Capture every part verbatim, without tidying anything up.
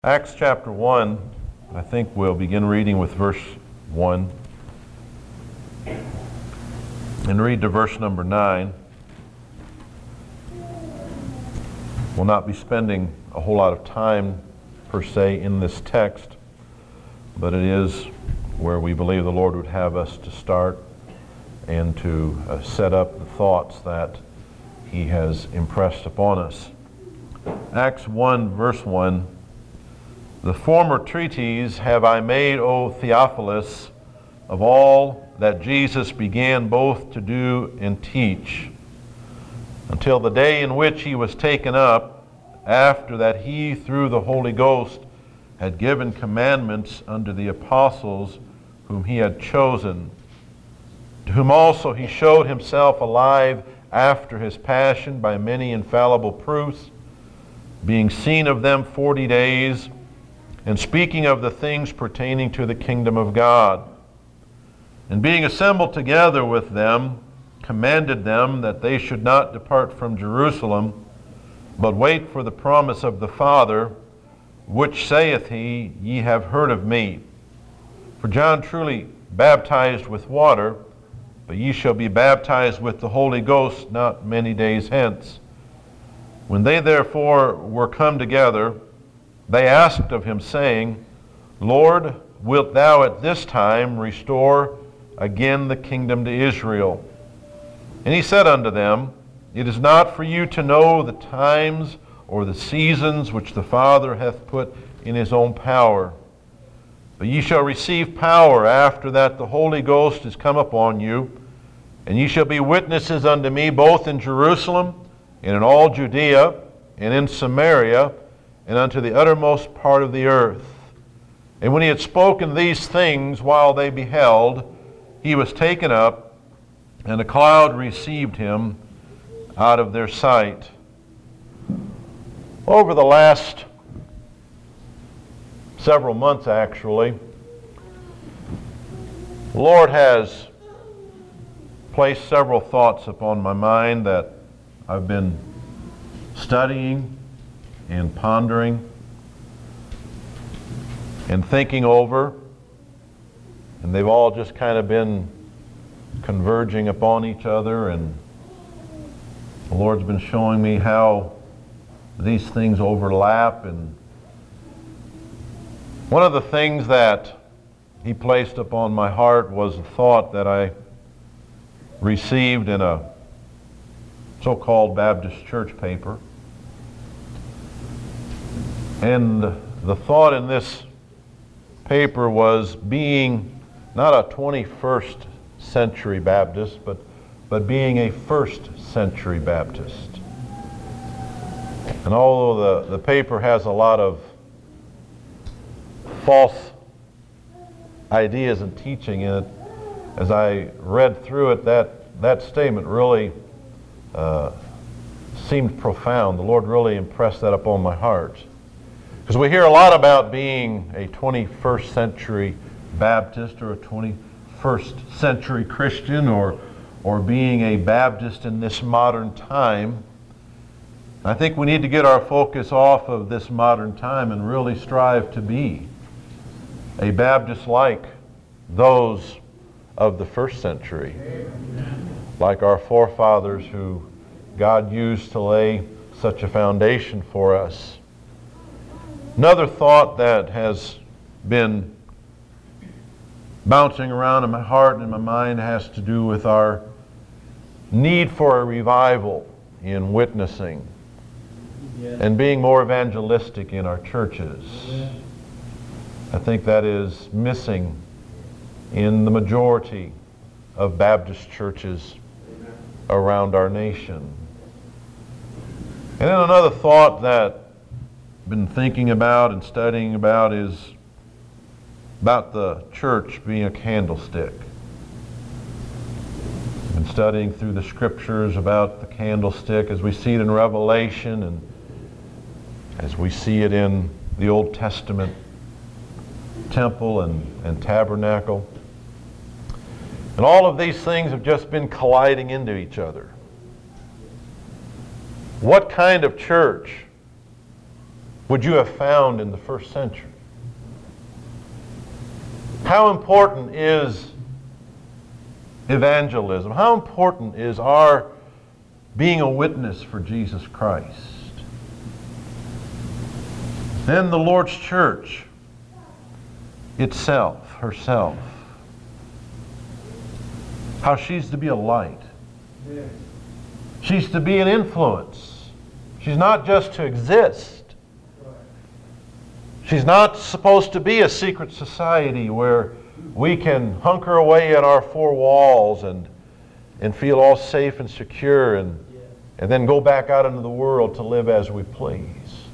Acts chapter one, I think we'll begin reading with verse one and read to verse number nine. We'll not be spending a whole lot of time per se in this text, but it is where we believe the Lord would have us to start and to uh, set up the thoughts that He has impressed upon us. Acts one, verse one. The former treatise have I made, O Theophilus, of all that Jesus began both to do and teach, until the day in which he was taken up, after that he, through the Holy Ghost, had given commandments unto the apostles whom he had chosen, to whom also he showed himself alive after his passion by many infallible proofs, being seen of them forty days, and speaking of the things pertaining to the kingdom of God. And being assembled together with them, commanded them that they should not depart from Jerusalem, but wait for the promise of the Father, which saith he, Ye have heard of me. For John truly baptized with water, but ye shall be baptized with the Holy Ghost not many days hence. When they therefore were come together, they asked of him, saying, Lord, wilt thou at this time restore again the kingdom to Israel? And he said unto them, It is not for you to know the times or the seasons which the Father hath put in his own power. But ye shall receive power after that the Holy Ghost is come upon you, and ye shall be witnesses unto me both in Jerusalem and in all Judea and in Samaria, and unto the uttermost part of the earth. And when he had spoken these things while they beheld, he was taken up, and a cloud received him out of their sight. Over the last several months, actually, the Lord has placed several thoughts upon my mind that I've been studying and pondering and thinking over, and they've all just kind of been converging upon each other, and the Lord's been showing me how these things overlap. And one of the things that He placed upon my heart was a thought that I received in a so-called Baptist church paper. And the thought in this paper was being not a twenty-first century Baptist, but, but being a first century Baptist. And although the, the paper has a lot of false ideas and teaching in it, as I read through it, that, that statement really uh, seemed profound. The Lord really impressed that upon my heart. Because we hear a lot about being a twenty-first century Baptist or a twenty-first century Christian, or, or being a Baptist in this modern time. I think we need to get our focus off of this modern time and really strive to be a Baptist like those of the first century, like our forefathers who God used to lay such a foundation for us. Another thought that has been bouncing around in my heart and in my mind has to do with our need for a revival in witnessing yeah. and being more evangelistic in our churches. Yeah. I think that is missing in the majority of Baptist churches around our nation. And then another thought that been thinking about and studying about is about the church being a candlestick. Been studying through the scriptures about the candlestick as we see it in Revelation and as we see it in the Old Testament temple and, and tabernacle. And all of these things have just been colliding into each other. What kind of church would you have found in the first century? How important is evangelism? How important is our being a witness for Jesus Christ? Then the Lord's church itself, herself, how she's to be a light. She's to be an influence. She's not just to exist. She's not supposed to be a secret society where we can hunker away in our four walls and, and feel all safe and secure and, and then go back out into the world to live as we please.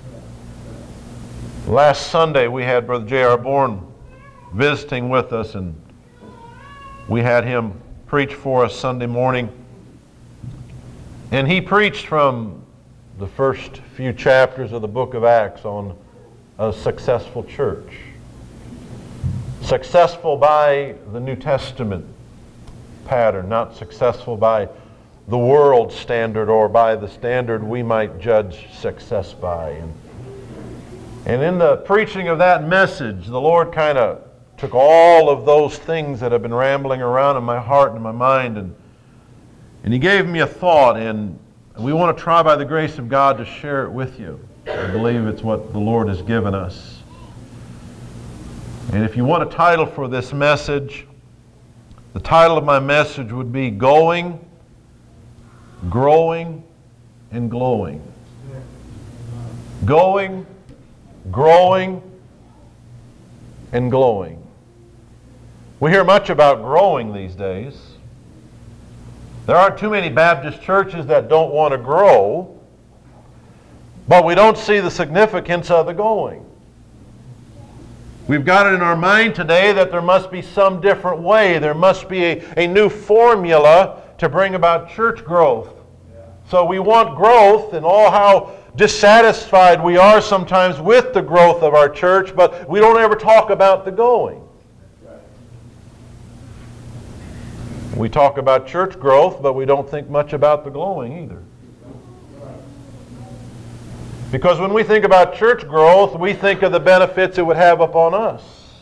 Last Sunday we had Brother J R. Bourne visiting with us, and we had him preach for us Sunday morning. And he preached from the first few chapters of the book of Acts on a successful church. Successful by the New Testament pattern, not successful by the world standard or by the standard we might judge success by. And, and in the preaching of that message, the Lord kind of took all of those things that have been rambling around in my heart and my mind, and, and He gave me a thought, and we want to try by the grace of God to share it with you. I believe it's what the Lord has given us. And if you want a title for this message, the title of my message would be Going, Growing, and Glowing. Going, growing, and glowing. We hear much about growing these days. There aren't too many Baptist churches that don't want to grow, but we don't see the significance of the going. We've got it in our mind today that there must be some different way. There must be a, a new formula to bring about church growth. So we want growth, and all how dissatisfied we are sometimes with the growth of our church, but we don't ever talk about the going. We talk about church growth, but we don't think much about the glowing either. Because when we think about church growth, we think of the benefits it would have upon us.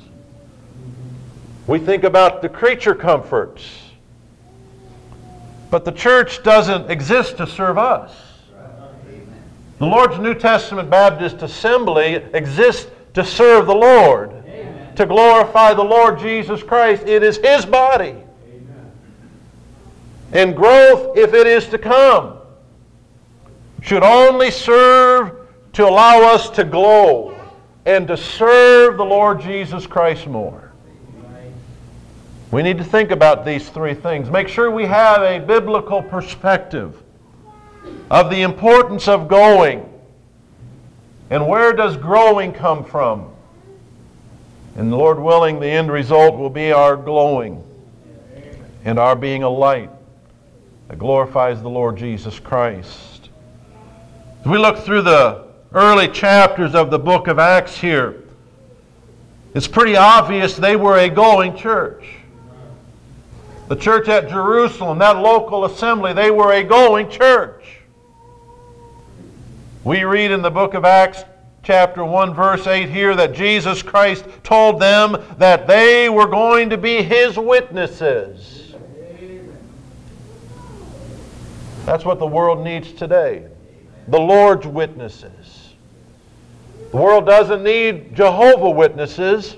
We think about the creature comforts. But the church doesn't exist to serve us. The Lord's New Testament Baptist Assembly exists to serve the Lord, Amen. To glorify the Lord Jesus Christ. It is His body. Amen. And growth, if it is to come, should only serve to allow us to glow and to serve the Lord Jesus Christ more. We need to think about these three things. Make sure we have a biblical perspective of the importance of going. And where does growing come from? And Lord willing, the end result will be our glowing and our being a light that glorifies the Lord Jesus Christ. As we look through the early chapters of the book of Acts here, it's pretty obvious they were a going church. The church at Jerusalem, that local assembly, they were a going church. We read in the book of Acts chapter one verse eight here that Jesus Christ told them that they were going to be His witnesses. That's what the world needs today. The Lord's witnesses. The world doesn't need Jehovah Witnesses.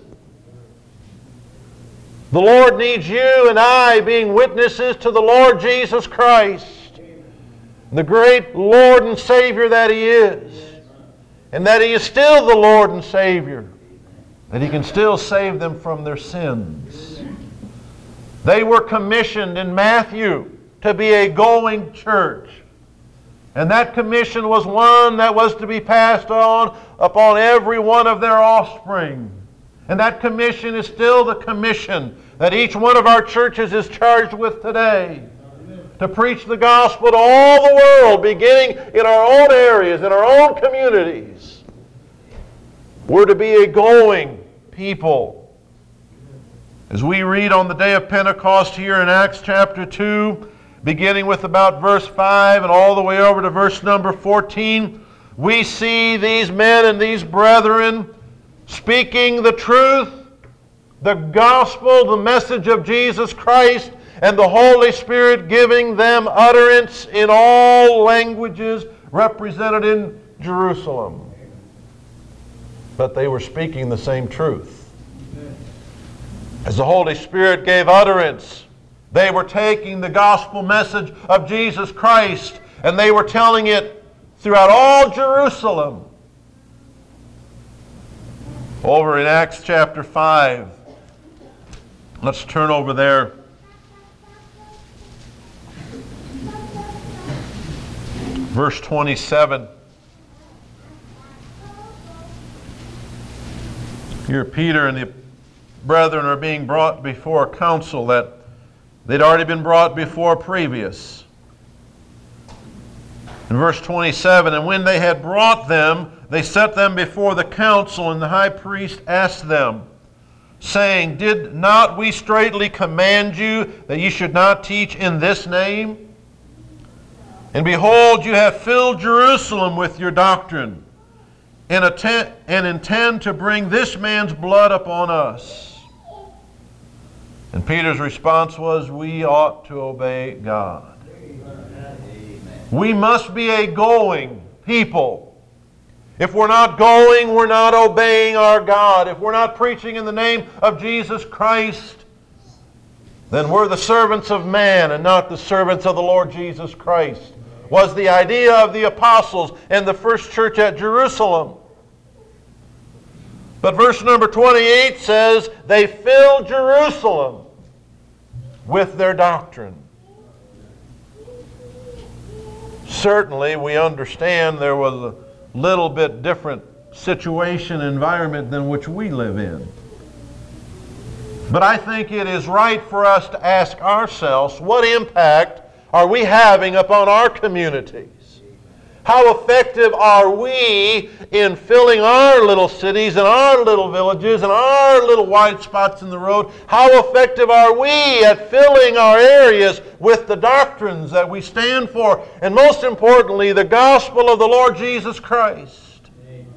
The Lord needs you and I being witnesses to the Lord Jesus Christ, the great Lord and Savior that He is, and that He is still the Lord and Savior, that He can still save them from their sins. They were commissioned in Matthew to be a going church. And that commission was one that was to be passed on upon every one of their offspring. And that commission is still the commission that each one of our churches is charged with today. To preach the gospel to all the world, beginning in our own areas, in our own communities. We're to be a going people. As we read on the day of Pentecost here in Acts chapter two, beginning with about verse five and all the way over to verse number fourteen, we see these men and these brethren speaking the truth, the gospel, the message of Jesus Christ, and the Holy Spirit giving them utterance in all languages represented in Jerusalem. But they were speaking the same truth. As the Holy Spirit gave utterance, they were taking the gospel message of Jesus Christ and they were telling it throughout all Jerusalem. Over in Acts chapter five, let's turn over there. Verse twenty-seven. Here Peter and the brethren are being brought before a council that they'd already been brought before previous. In verse twenty-seven, and when they had brought them, they set them before the council, and the high priest asked them, saying, Did not we straitly command you that you should not teach in this name? And behold, you have filled Jerusalem with your doctrine, and, attend, and intend to bring this man's blood upon us. And Peter's response was, we ought to obey God. We must be a going people. If we're not going, we're not obeying our God. If we're not preaching in the name of Jesus Christ, then we're the servants of man and not the servants of the Lord Jesus Christ, was the idea of the apostles and the first church at Jerusalem. But verse number twenty-eight says, they filled Jerusalem with their doctrine. Certainly, we understand there was a little bit different situation, environment than which we live in. But I think it is right for us to ask ourselves, what impact are we having upon our communities? How effective are we in filling our little cities and our little villages and our little white spots in the road? How effective are we at filling our areas with the doctrines that we stand for? And most importantly, the gospel of the Lord Jesus Christ.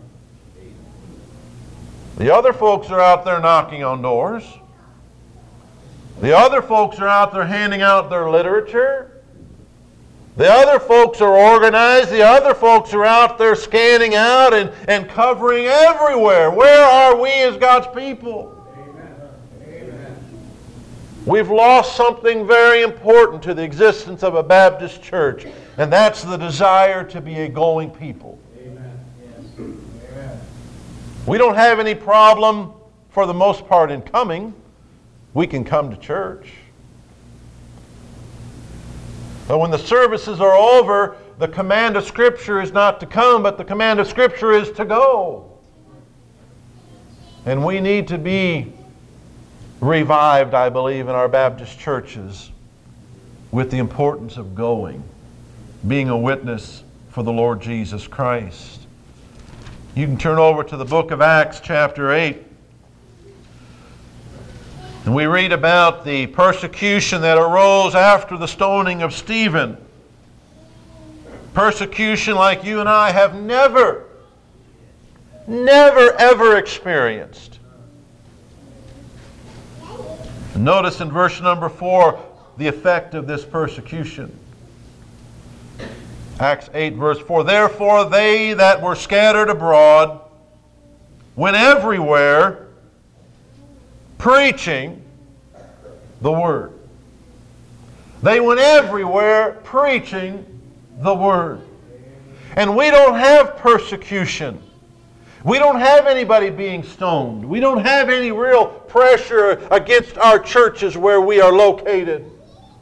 The other folks are out there knocking on doors. The other folks are out there handing out their literature. The other folks are organized. The other folks are out there scanning out and, and covering everywhere. Where are we as God's people? Amen. Amen. We've lost something very important to the existence of a Baptist church, and that's the desire to be a going people. Amen. Yes. Amen. We don't have any problem, for the most part, in coming. We can come to church. But when the services are over, the command of Scripture is not to come, but the command of Scripture is to go. And we need to be revived, I believe, in our Baptist churches with the importance of going, being a witness for the Lord Jesus Christ. You can turn over to the book of Acts, chapter eight. And we read about the persecution that arose after the stoning of Stephen. Persecution like you and I have never, never, ever experienced. Notice in verse number four the effect of this persecution. Acts eight, verse four. Therefore they that were scattered abroad went everywhere preaching the Word. They went everywhere preaching the Word. And we don't have persecution. We don't have anybody being stoned. We don't have any real pressure against our churches where we are located.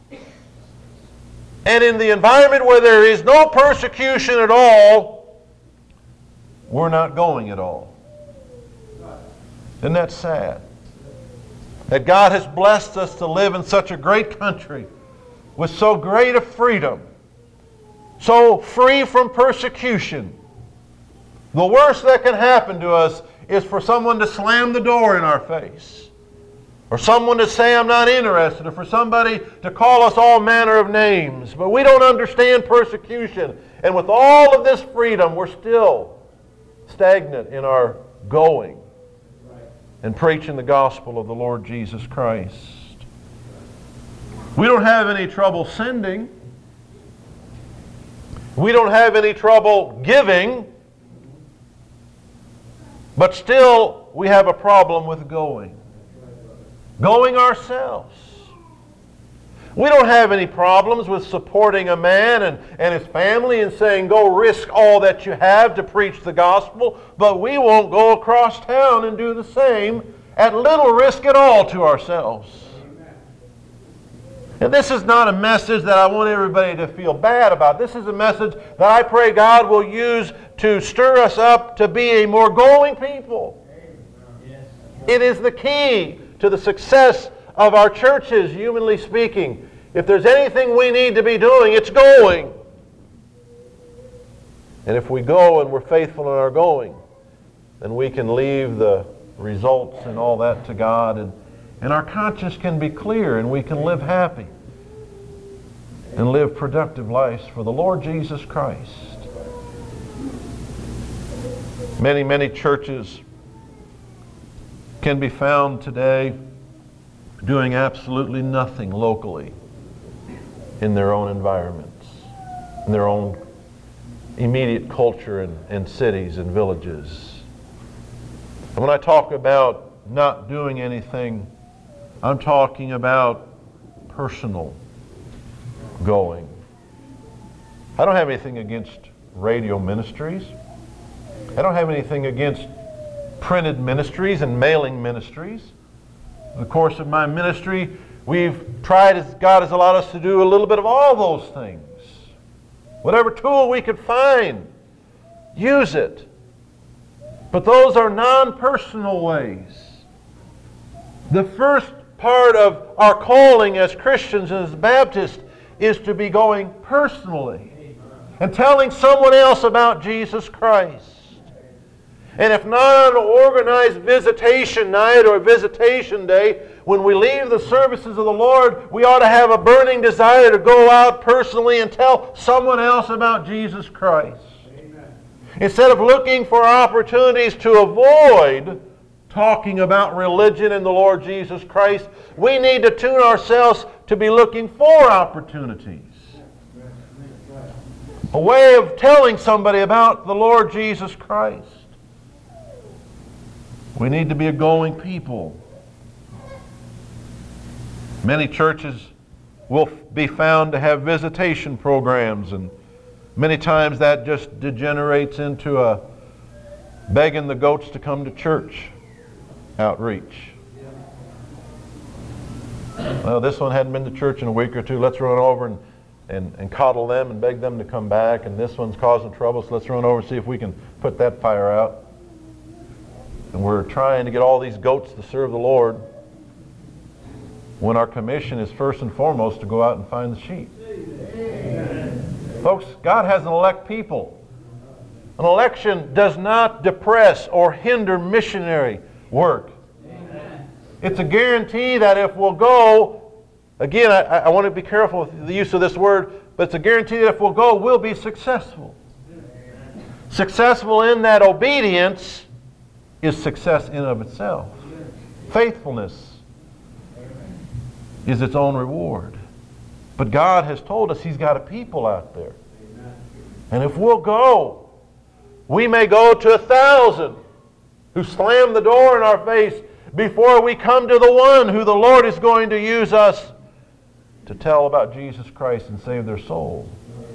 And in the environment where there is no persecution at all, we're not going at all. Isn't that sad? That God has blessed us to live in such a great country with so great a freedom, so free from persecution. The worst that can happen to us is for someone to slam the door in our face, or someone to say, I'm not interested, or for somebody to call us all manner of names. But we don't understand persecution. And with all of this freedom, we're still stagnant in our going and preaching the gospel of the Lord Jesus Christ. We don't have any trouble sending. We don't have any trouble giving. But still, we have a problem with going. Going ourselves. We don't have any problems with supporting a man and, and his family and saying, go risk all that you have to preach the gospel, but we won't go across town and do the same at little risk at all to ourselves. And this is not a message that I want everybody to feel bad about. This is a message that I pray God will use to stir us up to be a more going people. It is the key to the success of our churches, humanly speaking. If there's anything we need to be doing, it's going. And if we go and we're faithful in our going, then we can leave the results and all that to God, and, and our conscience can be clear, and we can live happy and live productive lives for the Lord Jesus Christ. Many, many churches can be found today doing absolutely nothing locally in their own environments, in their own immediate culture and, and cities and villages. And when I talk about not doing anything, I'm talking about personal going. I don't have anything against radio ministries. I don't have anything against printed ministries and mailing ministries. In the course of my ministry, we've tried, as God has allowed us to do, a little bit of all those things. Whatever tool we could find, use it. But those are non-personal ways. The first part of our calling as Christians and as Baptists is to be going personally and telling someone else about Jesus Christ. And if not on an organized visitation night or visitation day, when we leave the services of the Lord, we ought to have a burning desire to go out personally and tell someone else about Jesus Christ. Amen. Instead of looking for opportunities to avoid talking about religion and the Lord Jesus Christ, we need to tune ourselves to be looking for opportunities. A way of telling somebody about the Lord Jesus Christ. We need to be a going people. Many churches will be found to have visitation programs, and many times that just degenerates into a begging the goats to come to church outreach. Well, this one hadn't been to church in a week or two. Let's run over and, and, and coddle them and beg them to come back. And this one's causing trouble, so let's run over and see if we can put that fire out. And we're trying to get all these goats to serve the Lord when our commission is first and foremost to go out and find the sheep. Amen. Folks, God has an elect people. An election does not depress or hinder missionary work. Amen. It's a guarantee that if we'll go, again, I, I want to be careful with the use of this word, but it's a guarantee that if we'll go, we'll be successful. Amen. Successful in that obedience is success in and of itself. Faithfulness is its own reward. But God has told us He's got a people out there. And if we'll go, we may go to a thousand who slam the door in our face before we come to the one who the Lord is going to use us to tell about Jesus Christ and save their soul.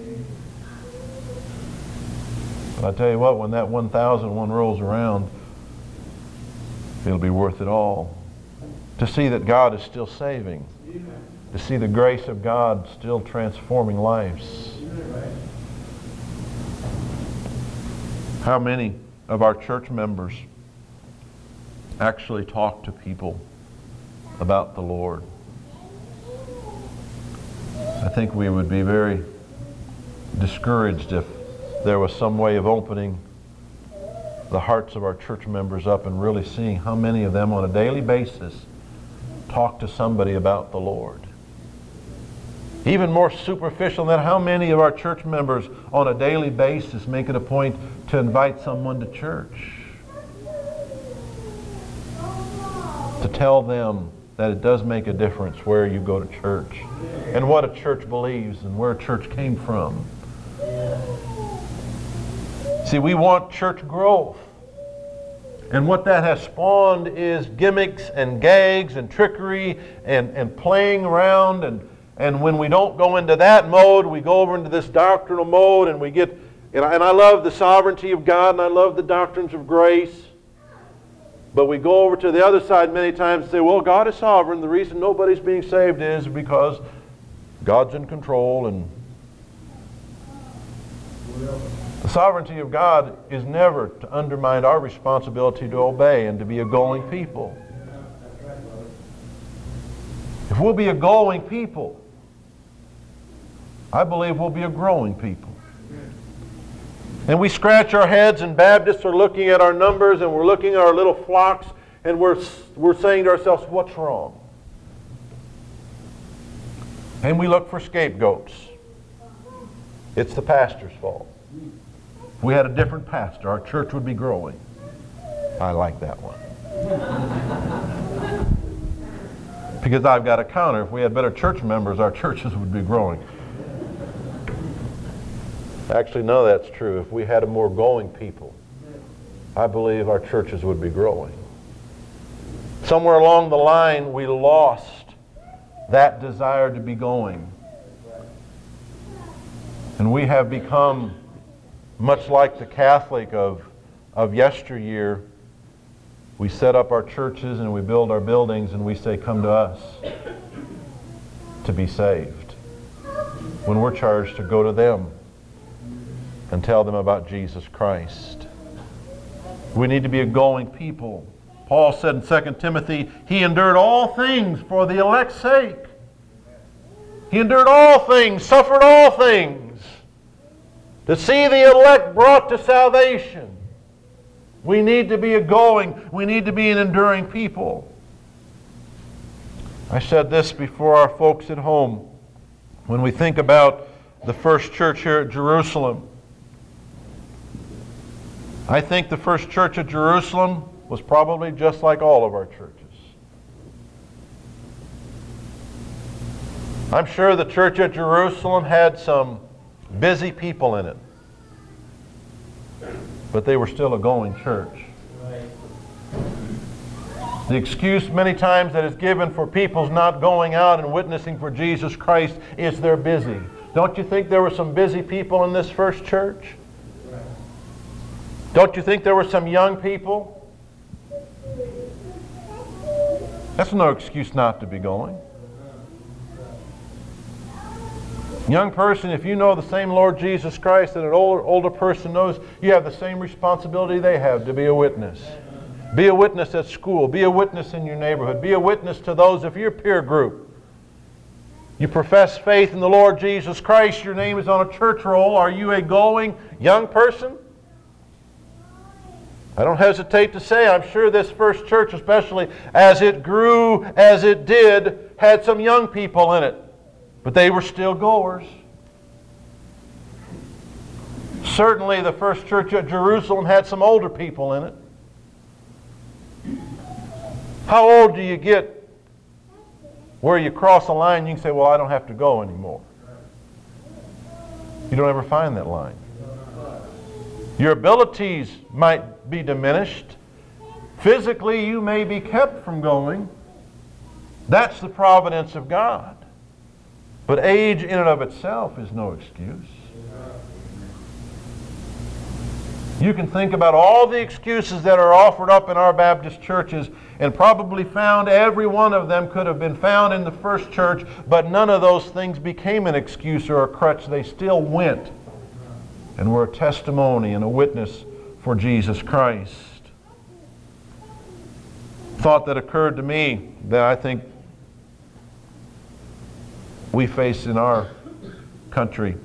But I tell you what, when that one thousand one rolls around, it'll be worth it all. To see that God is still saving. To see the grace of God still transforming lives. How many of our church members actually talk to people about the Lord? I think we would be very discouraged if there was some way of opening the hearts of our church members up and really seeing how many of them on a daily basis talk to somebody about the Lord. Even more superficial than that, how many of our church members on a daily basis make it a point to invite someone to church? To tell them that it does make a difference where you go to church and what a church believes and where a church came from. See, we want church growth. And what that has spawned is gimmicks and gags and trickery and, and playing around. And, and when we don't go into that mode, we go over into this doctrinal mode and we get, and I, and I love the sovereignty of God and I love the doctrines of grace. But we go over to the other side many times and say, well, God is sovereign. The reason nobody's being saved is because God's in control. And the sovereignty of God is never to undermine our responsibility to obey and to be a going people. If we'll be a going people, I believe we'll be a growing people. And we scratch our heads, and Baptists are looking at our numbers and we're looking at our little flocks and we're, we're saying to ourselves, what's wrong? And we look for scapegoats. It's the pastor's fault. If we had a different pastor, our church would be growing. I like that one. Because I've got a counter. If we had better church members, our churches would be growing. Actually, no, that's true. If we had a more going people, I believe our churches would be growing. Somewhere along the line, we lost that desire to be going. And we have become much like the Catholic of, of yesteryear. We set up our churches and we build our buildings and we say, come to us to be saved. When we're charged to go to them and tell them about Jesus Christ. We need to be a going people. Paul said in Second Timothy, he endured all things for the elect's sake. He endured all things, suffered all things, to see the elect brought to salvation. We need to be a going, we need to be an enduring people. I said this before our folks at home. When we think about the first church here at Jerusalem, I think the first church at Jerusalem was probably just like all of our churches. I'm sure the church at Jerusalem had some busy people in it, but they were still a going church. The excuse many times that is given for people's not going out and witnessing for Jesus Christ is they're busy. Don't you think there were some busy people in this first church? Don't you think there were some young people? That's no excuse not to be going. Young person, if you know the same Lord Jesus Christ that an older, older person knows, you have the same responsibility they have to be a witness. Be a witness at school. Be a witness in your neighborhood. Be a witness to those of your peer group. You profess faith in the Lord Jesus Christ. Your name is on a church roll. Are you a going young person? I don't hesitate to say, I'm sure this first church, especially as it grew, as it did, had some young people in it. But they were still goers. Certainly the first church at Jerusalem had some older people in it. How old do you get where you cross a line you can say, well, I don't have to go anymore? You don't ever find that line. Your abilities might be diminished. Physically, you may be kept from going. That's the providence of God. But age in and of itself is no excuse. You can think about all the excuses that are offered up in our Baptist churches and probably found every one of them could have been found in the first church, but none of those things became an excuse or a crutch. They still went and were a testimony and a witness for Jesus Christ. Thought that occurred to me that I think we face in our country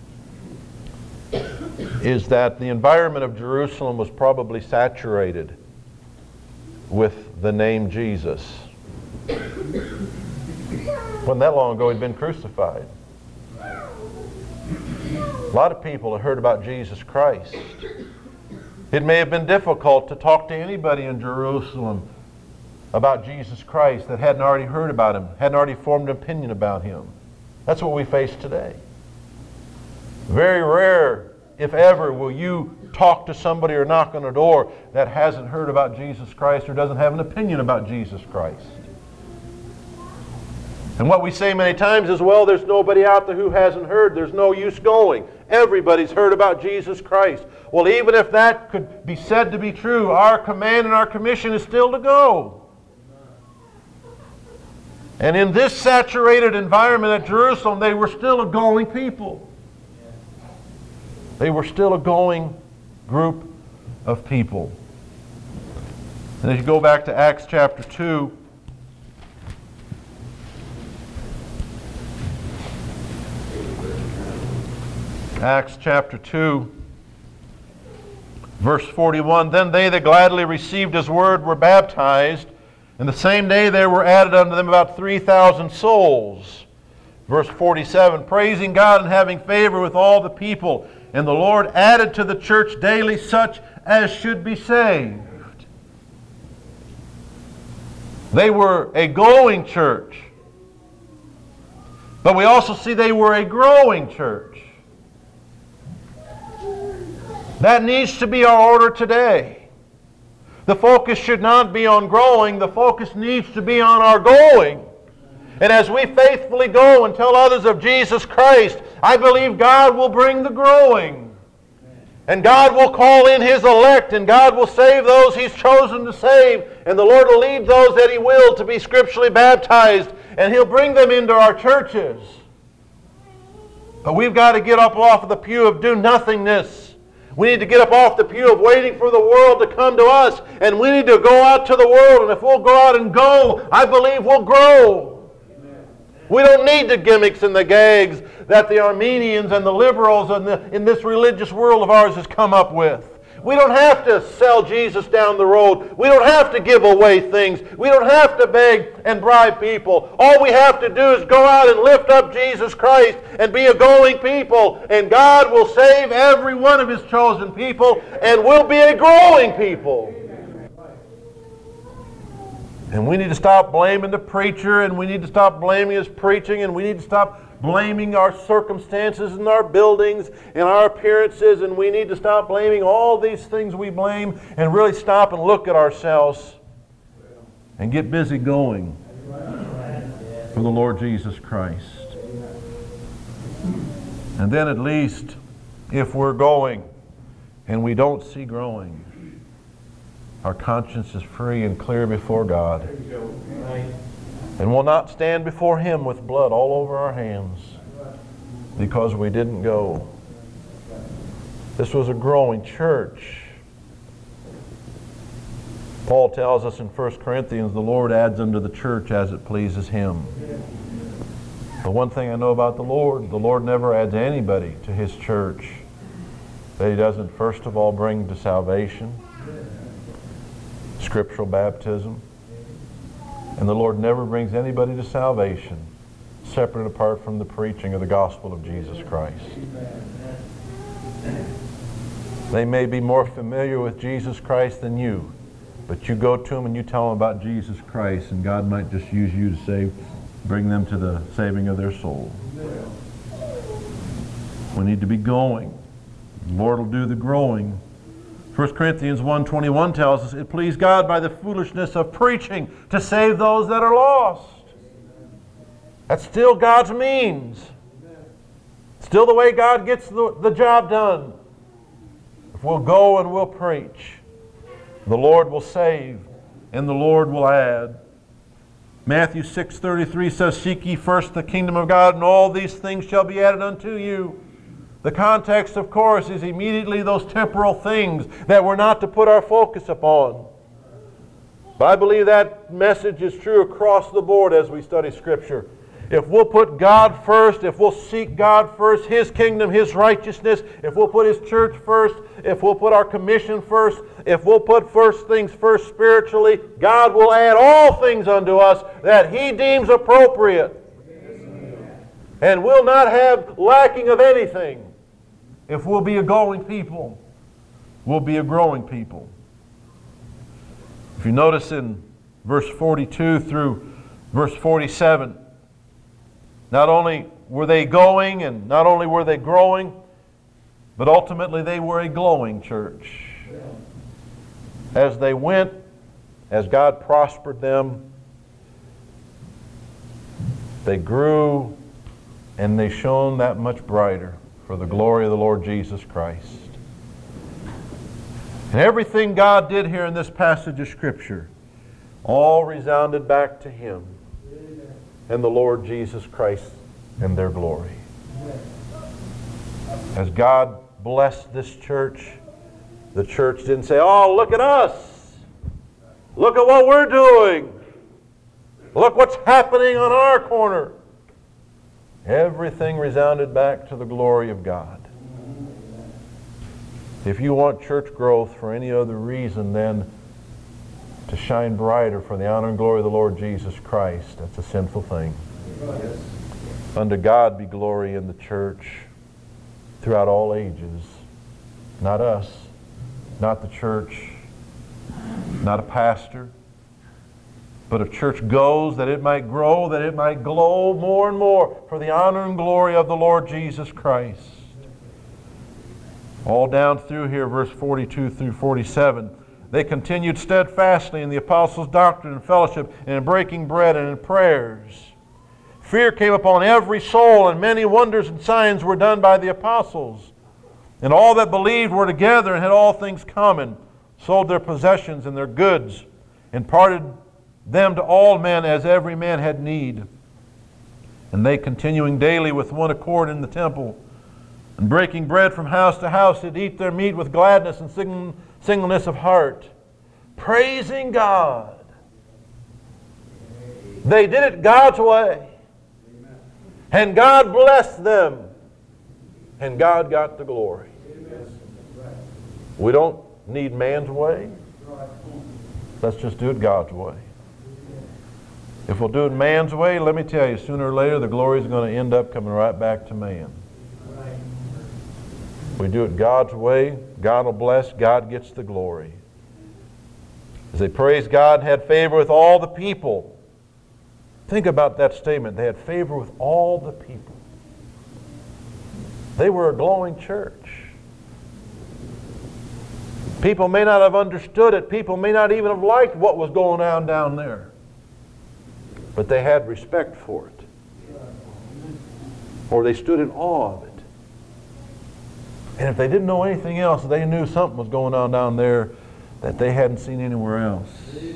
is that the environment of Jerusalem was probably saturated with the name Jesus. Wasn't that long ago he'd been crucified. lot of people had heard about Jesus Christ. It may have been difficult to talk to anybody in Jerusalem about Jesus Christ that hadn't already heard about Him, hadn't already formed an opinion about Him. That's what we face today. Very rare, if ever, will you talk to somebody or knock on a door that hasn't heard about Jesus Christ or doesn't have an opinion about Jesus Christ. And what we say many times is, well, there's nobody out there who hasn't heard. There's no use going. Everybody's heard about Jesus Christ. Well, even if that could be said to be true, our command and our commission is still to go. And in this saturated environment at Jerusalem, they were still a going people. They were still a going group of people. And if you go back to Acts chapter two, Acts chapter two, verse forty-one, then they that gladly received His word were baptized, and the same day there were added unto them about three thousand souls. Verse forty-seven, praising God and having favor with all the people, and the Lord added to the church daily such as should be saved. They were a going church, but we also see they were a growing church. That needs to be our order today. The focus should not be on growing. The focus needs to be on our going. And as we faithfully go and tell others of Jesus Christ, I believe God will bring the growing. And God will call in His elect, and God will save those He's chosen to save. And the Lord will lead those that He will to be scripturally baptized, and He'll bring them into our churches. But we've got to get up off of the pew of do-nothingness. We need to get up off the pew of waiting for the world to come to us, and we need to go out to the world. And if we'll go out and go, I believe we'll grow. Amen. We don't need the gimmicks and the gags that the Armenians and the liberals in, the, in this religious world of ours has come up with. We don't have to sell Jesus down the road. We don't have to give away things. We don't have to beg and bribe people. All we have to do is go out and lift up Jesus Christ and be a going people. And God will save every one of His chosen people, and we'll be a growing people. And we need to stop blaming the preacher, and we need to stop blaming his preaching, and we need to stop blaming our circumstances and our buildings and our appearances, and we need to stop blaming all these things we blame and really stop and look at ourselves and get busy going for the Lord Jesus Christ. And then at least if we're going and we don't see growing, our conscience is free and clear before God. And we'll not stand before Him with blood all over our hands because we didn't go. This was a growing church. Paul tells us in First Corinthians, the Lord adds unto the church as it pleases Him. The one thing I know about the Lord, the Lord never adds anybody to His church that He doesn't first of all bring to salvation, scriptural baptism. And the Lord never brings anybody to salvation separate and apart from the preaching of the gospel of Jesus Christ. They may be more familiar with Jesus Christ than you, but you go to them and you tell them about Jesus Christ, and God might just use you to save, bring them to the saving of their soul. We need to be going. The Lord will do the growing. First Corinthians one twenty-one tells us, it pleased God by the foolishness of preaching to save those that are lost. That's still God's means. Still the way God gets the, the job done. If we'll go and we'll preach, the Lord will save and the Lord will add. Matthew six thirty-three says, seek ye first the kingdom of God, and all these things shall be added unto you. The context, of course, is immediately those temporal things that we're not to put our focus upon. But I believe that message is true across the board as we study Scripture. If we'll put God first, if we'll seek God first, His kingdom, His righteousness, if we'll put His church first, if we'll put our commission first, if we'll put first things first spiritually, God will add all things unto us that He deems appropriate. And we'll not have lacking of anything. if we'll be a going people, we'll be a growing people. If you notice in verse forty-two through verse forty-seven, not only were they going and not only were they growing, but ultimately they were a glowing church. As they went, as God prospered them, they grew and they shone that much brighter for the glory of the Lord Jesus Christ. And everything God did here in this passage of Scripture all resounded back to Him and the Lord Jesus Christ and their glory. As God blessed this church, the church didn't say, "Oh, look at us. Look at what we're doing. Look what's happening on our corner." Everything resounded back to the glory of God. If you want church growth for any other reason than to shine brighter for the honor and glory of the Lord Jesus Christ, that's a sinful thing. Yes. Unto God be glory in the church throughout all ages. Not us, not the church, not a pastor, but if church goes, that it might grow, that it might glow more and more for the honor and glory of the Lord Jesus Christ. All down through here, verse forty-two through forty-seven, they continued steadfastly in the apostles' doctrine and fellowship, and in breaking bread and in prayers. Fear came upon every soul, and many wonders and signs were done by the apostles. And all that believed were together and had all things common, sold their possessions and their goods, and parted them to all men as every man had need. And they, continuing daily with one accord in the temple, and breaking bread from house to house, did eat their meat with gladness and sing, singleness of heart, praising God. They did it God's way. And God blessed them. And God got the glory. We don't need man's way. Let's just do it God's way. If we'll do it man's way, let me tell you, sooner or later the glory is going to end up coming right back to man. We do it God's way, God will bless, God gets the glory. As they praised God and had favor with all the people. Think about that statement. They had favor with all the people. They were a glowing church. People may not have understood it. People may not even have liked what was going on down there. But they had respect for it. Or they stood in awe of it. And if they didn't know anything else, they knew something was going on down there that they hadn't seen anywhere else.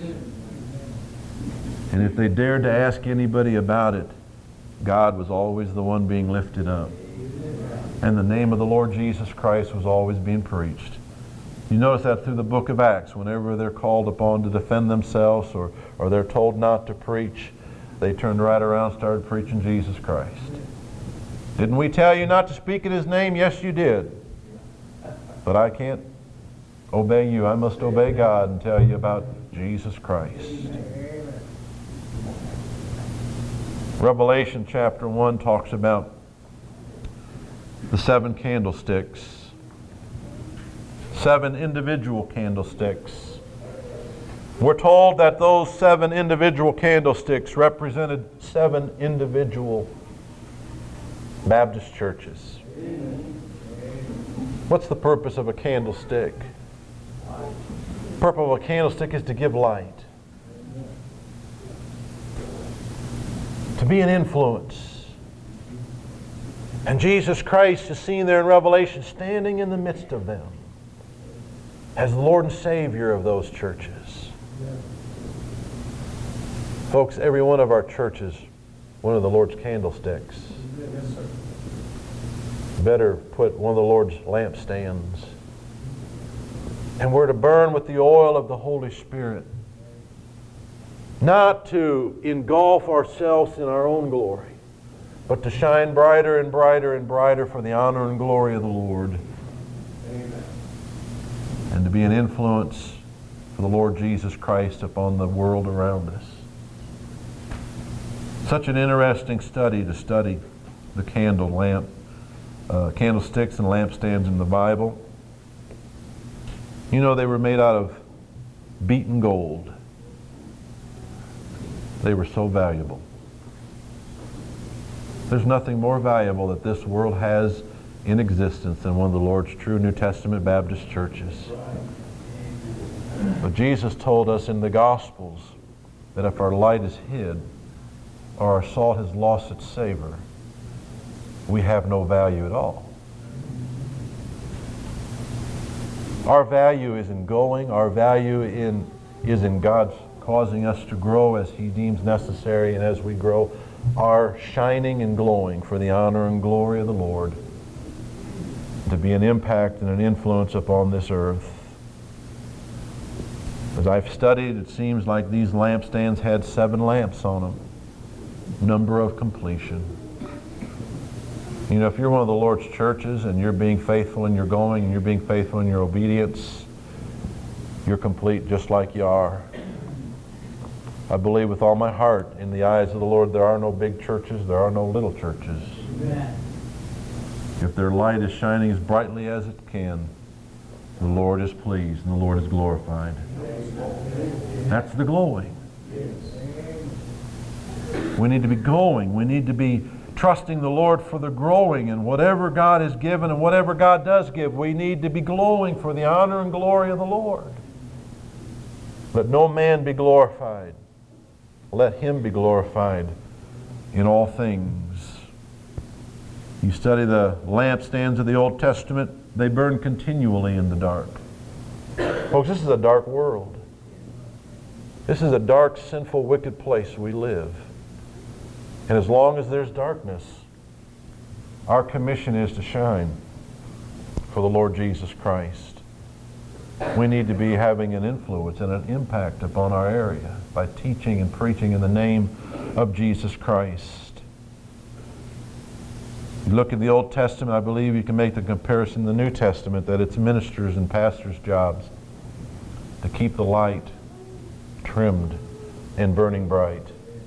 And if they dared to ask anybody about it, God was always the one being lifted up. And the name of the Lord Jesus Christ was always being preached. You notice that through the book of Acts. Whenever they're called upon to defend themselves or, or they're told not to preach, they turned right around and started preaching Jesus Christ. Didn't we tell you not to speak in His name? Yes, you did. But I can't obey you. I must obey God and tell you about Jesus Christ. Revelation chapter one talks about the seven candlesticks. Seven individual candlesticks. We're told that those seven individual candlesticks represented seven individual Baptist churches. What's the purpose of a candlestick? The purpose of a candlestick is to give light. To be an influence. And Jesus Christ is seen there in Revelation standing in the midst of them as the Lord and Savior of those churches. Folks, every one of our churches, one of the Lord's candlesticks. Better put one of the Lord's lampstands. And we're to burn with the oil of the Holy Spirit. Not to engulf ourselves in our own glory, but to shine brighter and brighter and brighter for the honor and glory of the Lord. Amen. And to be an influence for the Lord Jesus Christ upon the world around us. Such an interesting study to study the candle lamp uh, candlesticks and lampstands in the Bible. You know, they were made out of beaten gold. They were so valuable. There's nothing more valuable that this world has in existence than one of the Lord's true New Testament Baptist churches. But Jesus told us in the Gospels that if our light is hid or our salt has lost its savor, we have no value at all. Our value is in going. Our value in, is in God's causing us to grow as He deems necessary, and as we grow, our shining and glowing for the honor and glory of the Lord, to be an impact and an influence upon this earth. As I've studied, it seems like these lampstands had seven lamps on them. Number of completion. You know, if you're one of the Lord's churches and you're being faithful in your going and you're being faithful in your obedience, you're complete just like you are. I believe with all my heart, in the eyes of the Lord, there are no big churches, there are no little churches. Amen. If their light is shining as brightly as it can, the Lord is pleased and the Lord is glorified. That's the glowing. We need to be going. We need to be trusting the Lord for the growing, and whatever God has given and whatever God does give, we need to be glowing for the honor and glory of the Lord. Let no man be glorified. Let Him be glorified in all things. You study the lampstands of the Old Testament, they burn continually in the dark. Folks, this is a dark world. This is a dark, sinful, wicked place we live. And as long as there's darkness, our commission is to shine for the Lord Jesus Christ. We need to be having an influence and an impact upon our area by teaching and preaching in the name of Jesus Christ. You look at the Old Testament, I believe you can make the comparison in the New Testament that it's ministers' and pastors' jobs to keep the light trimmed and burning bright.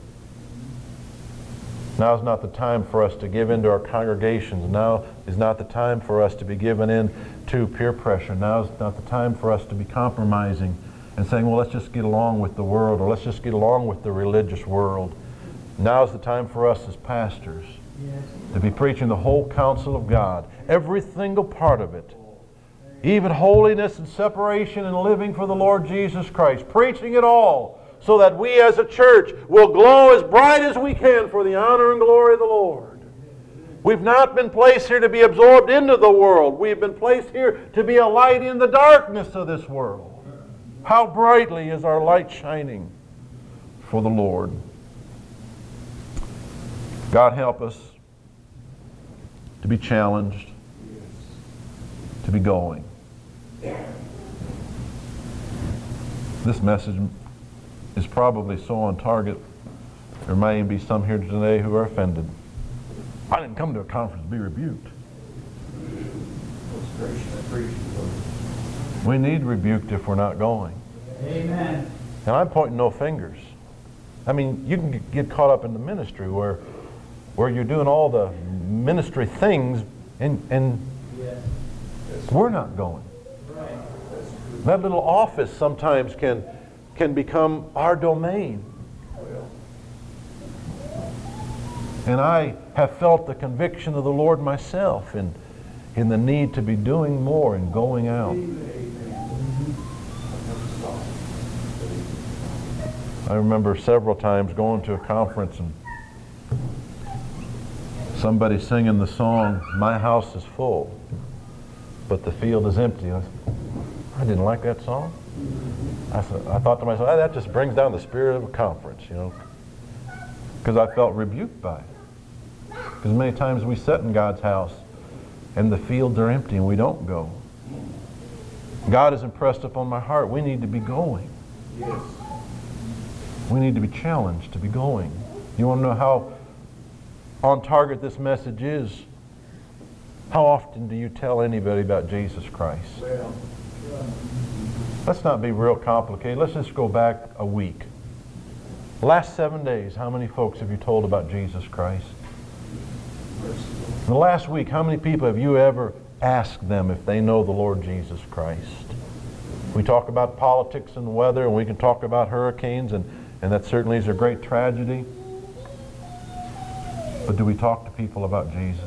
Now is not the time for us to give in to our congregations. Now is not the time for us to be given in to peer pressure. Now is not the time for us to be compromising and saying, well, let's just get along with the world, or let's just get along with the religious world. Now is the time for us as pastors to be preaching the whole counsel of God, every single part of it, even holiness and separation and living for the Lord Jesus Christ, preaching it all, so that we as a church will glow as bright as we can for the honor and glory of the Lord. We've not been placed here to be absorbed into the world. We've been placed here to be a light in the darkness of this world. How brightly is our light shining for the Lord. God help us to be challenged, to be going. This message is probably so on target, there may be some here today who are offended. I didn't come to a conference to be rebuked. We need rebuked if we're not going. Amen. And I'm pointing no fingers. I mean, you can get caught up in the ministry where where you're doing all the ministry things and, and yes. we're not going. Right. That little office sometimes can can become our domain. And I have felt the conviction of the Lord myself in, in the need to be doing more and going out. I remember several times going to a conference and somebody singing the song, "My house is full, but the field is empty." I, I didn't like that song. I, I thought to myself, oh, that just brings down the spirit of a conference, you know, because I felt rebuked by it. Because many times we sit in God's house and the fields are empty and we don't go. God has impressed upon my heart, we need to be going. Yes. We need to be challenged to be going. You want to know how on target this message is? How often do you tell anybody about Jesus Christ? Well, yeah. Let's not be real complicated. Let's just go back a week. Last seven days, how many folks have you told about Jesus Christ? In the last week, how many people have you ever asked them if they know the Lord Jesus Christ? We talk about politics and weather, and we can talk about hurricanes, and, and that certainly is a great tragedy. But do we talk to people about Jesus?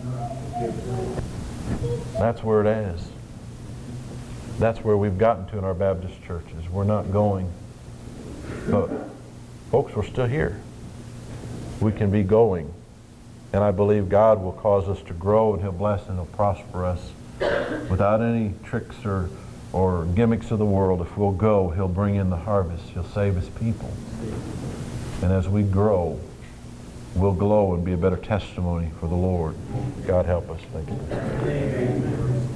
That's where it is. That's where we've gotten to in our Baptist churches. We're not going. But folks, we're still here. We can be going. And I believe God will cause us to grow, and He'll bless and He'll prosper us without any tricks or, or gimmicks of the world. If we'll go, He'll bring in the harvest. He'll save His people. And as we grow, we'll glow and be a better testimony for the Lord. God help us. Thank you.